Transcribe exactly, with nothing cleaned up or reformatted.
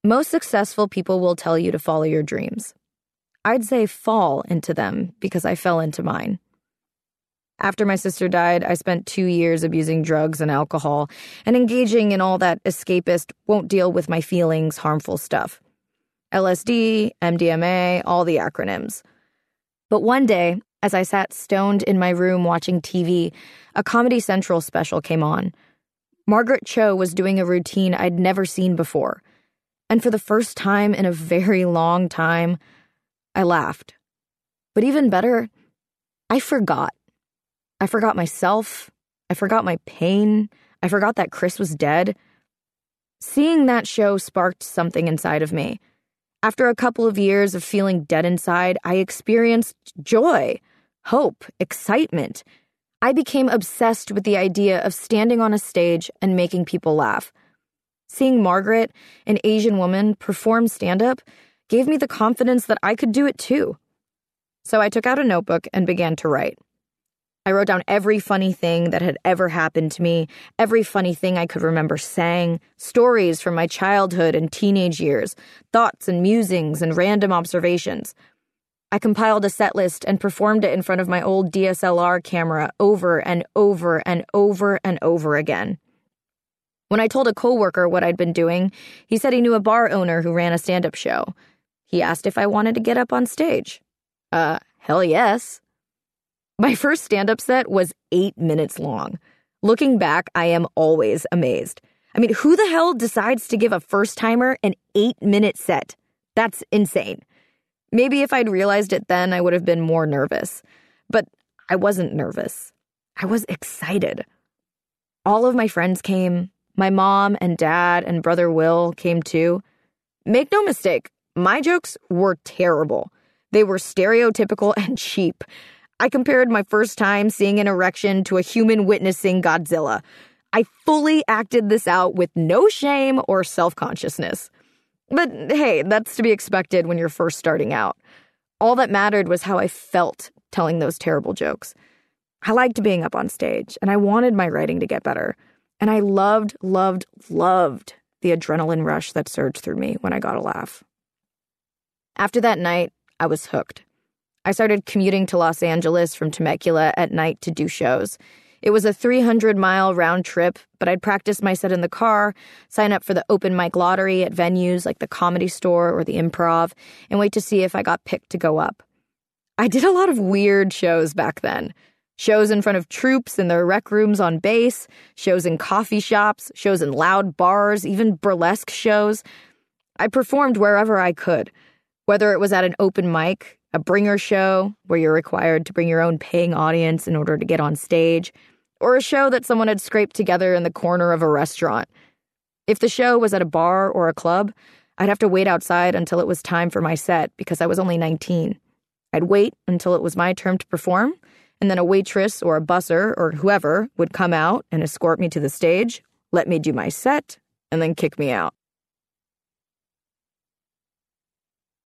Most successful people will tell you to follow your dreams. I'd say fall into them because I fell into mine. After my sister died, I spent two years abusing drugs and alcohol and engaging in all that escapist, won't deal with my feelings, harmful stuff. L S D, M D M A, all the acronyms. But one day, as I sat stoned in my room watching T V, a Comedy Central special came on. Margaret Cho was doing a routine I'd never seen before. And for the first time in a very long time, I laughed. But even better, I forgot. I forgot myself. I forgot my pain. I forgot that Chris was dead. Seeing that show sparked something inside of me. After a couple of years of feeling dead inside, I experienced joy, hope, excitement. I became obsessed with the idea of standing on a stage and making people laugh. Seeing Margaret, an Asian woman, perform stand-up gave me the confidence that I could do it too. So I took out a notebook and began to write. I wrote down every funny thing that had ever happened to me, every funny thing I could remember saying, stories from my childhood and teenage years, thoughts and musings and random observations. I compiled a set list and performed it in front of my old D S L R camera over and over and over and over again. When I told a coworker what I'd been doing, he said he knew a bar owner who ran a stand-up show. He asked if I wanted to get up on stage. Uh, hell yes. My first stand-up set was eight minutes long. Looking back, I am always amazed. I mean, who the hell decides to give a first-timer an eight-minute set? That's insane. Maybe if I'd realized it then, I would have been more nervous. But I wasn't nervous. I was excited. All of my friends came. My mom and dad and brother Will came too. Make no mistake, my jokes were terrible. They were stereotypical and cheap. I compared my first time seeing an erection to a human witnessing Godzilla. I fully acted this out with no shame or self-consciousness. But hey, that's to be expected when you're first starting out. All that mattered was how I felt telling those terrible jokes. I liked being up on stage, and I wanted my writing to get better. And I loved, loved, loved the adrenaline rush that surged through me when I got a laugh. After that night, I was hooked. I started commuting to Los Angeles from Temecula at night to do shows. It was a three hundred mile round trip, but I'd practice my set in the car, sign up for the open mic lottery at venues like the Comedy Store or the Improv, and wait to see if I got picked to go up. I did a lot of weird shows back then. Shows in front of troops in their rec rooms on base, shows in coffee shops, shows in loud bars, even burlesque shows. I performed wherever I could, whether it was at an open mic, a bringer show where you're required to bring your own paying audience in order to get on stage, or a show that someone had scraped together in the corner of a restaurant. If the show was at a bar or a club, I'd have to wait outside until it was time for my set because I was only nineteen. I'd wait until it was my turn to perform, and then a waitress or a busser or whoever would come out and escort me to the stage, let me do my set, and then kick me out.